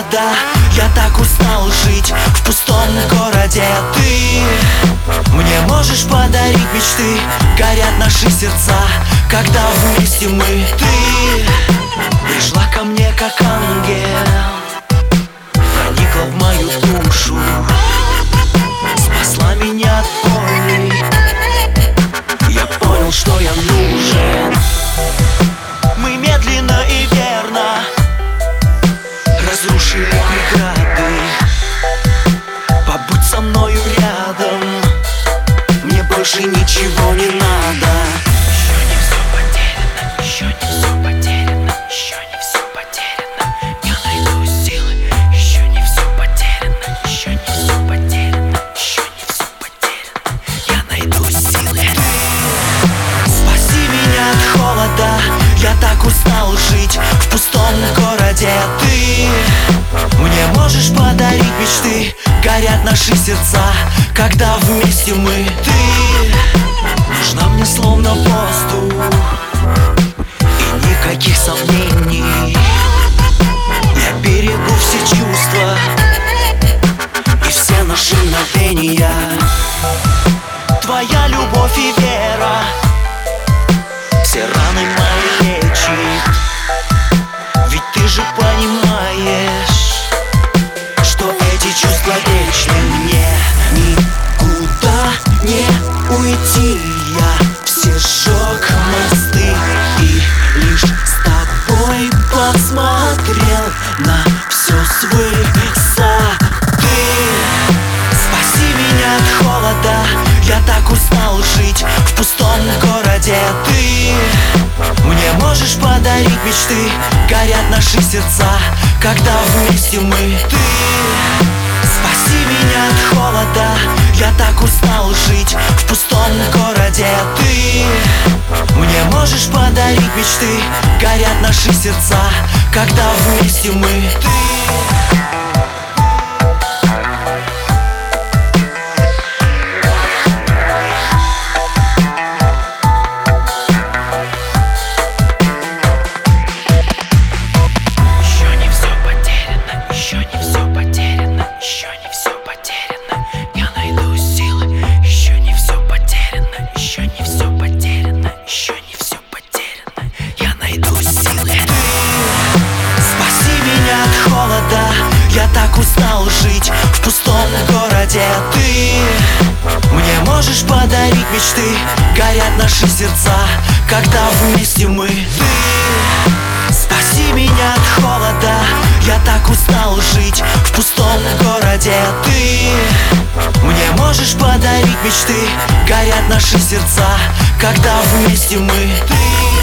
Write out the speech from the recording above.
холода. Я так устал жить в пустом городе. Ты мне можешь подарить мечты, горят наши сердца, когда вместе мы. Ты пришла ко мне как ангел, проникла в мою душу, спасла меня от боли. Я понял, что я нужен. Мы медленно и верно разрушили преграды. Побудь со мною рядом, мне больше ничего не надо. Еще не все потеряно, еще не все потеряно, еще не все потеряно. Я найду силы. Еще не все потеряно, еще не все потеряно, еще не все потеряно. Я найду силы. Спаси меня от холода. Я так устал жить в пустом городе. Ты мне можешь подарить мечты, горят наши сердца, когда вместе мы. Ты нужна мне словно воздух, и никаких сомнений. Я берегу все чувства и все наши мгновения. Твоя любовь и вера все раны мои лечит. Ведь ты же понимаешь, что эти чувства вечны. Мне никуда не уйти. Я все сжег мосты и лишь с тобой посмотрел на все с высоты. Спаси меня от холода. Я так устал жить в пустом городе. Ты мне можешь подарить мечты, горят наши сердца, когда вместе мы. Ты спаси меня от холода. Я так устал жить в пустом городе. Ты мне можешь подарить мечты, горят наши сердца, когда вместе мы. Ты я так устал жить в пустом городе. Ты мне можешь подарить мечты, горят наши сердца, когда вместе мы. Ты спаси меня от холода. Я так устал жить в пустом городе. Ты мне можешь подарить мечты, горят наши сердца, когда вместе мы. Ты